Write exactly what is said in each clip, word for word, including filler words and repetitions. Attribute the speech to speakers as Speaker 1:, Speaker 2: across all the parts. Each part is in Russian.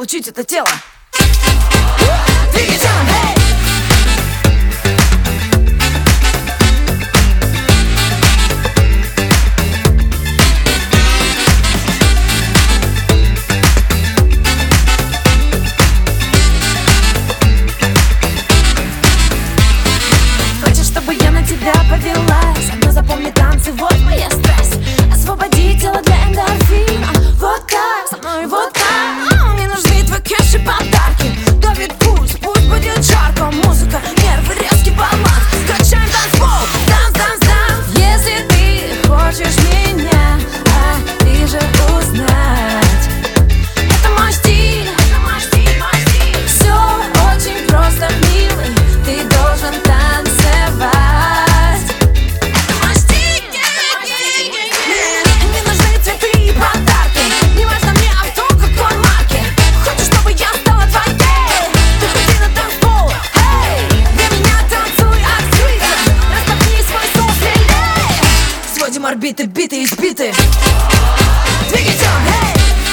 Speaker 1: получить это тело. Двигай телом, эй! Хочешь, чтобы я на тебя повелась? Но запомни танцы, вот моя страсть. Освободи тело для эндорфина. Вот так, со мной вот так. Мне нужны твои кэши, подарки. Давит пульс, пусть будет жарко. Музыка, нервы, резкий баланс. Качаем танцпол, данс, данс, данс. Если ты хочешь меня, а ты же узнать. Это мой стиль, это мой стиль, мой стиль. Все очень просто, милый. Ты должен танцевать. Это мой стиль. Мне нужны цветы и подарки. Не важно мне авто какой марки. Хочешь, чтобы я стала твоей? Ты ходи на танцпол, эй! Для меня танцуй открыто. Распахни свой сон сильней. Сводим орбиты, биты и сбиты. Двигай телом, эй!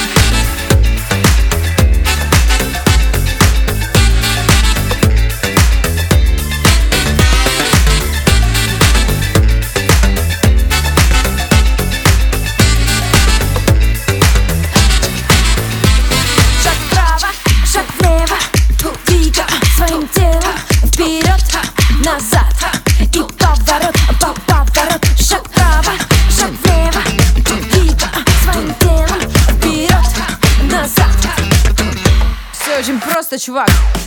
Speaker 1: Своим телом вперед, назад и поворот, поворот. Шаг вправо, шаг влево, двигай своим телом вперед, назад. Все очень просто, чувак.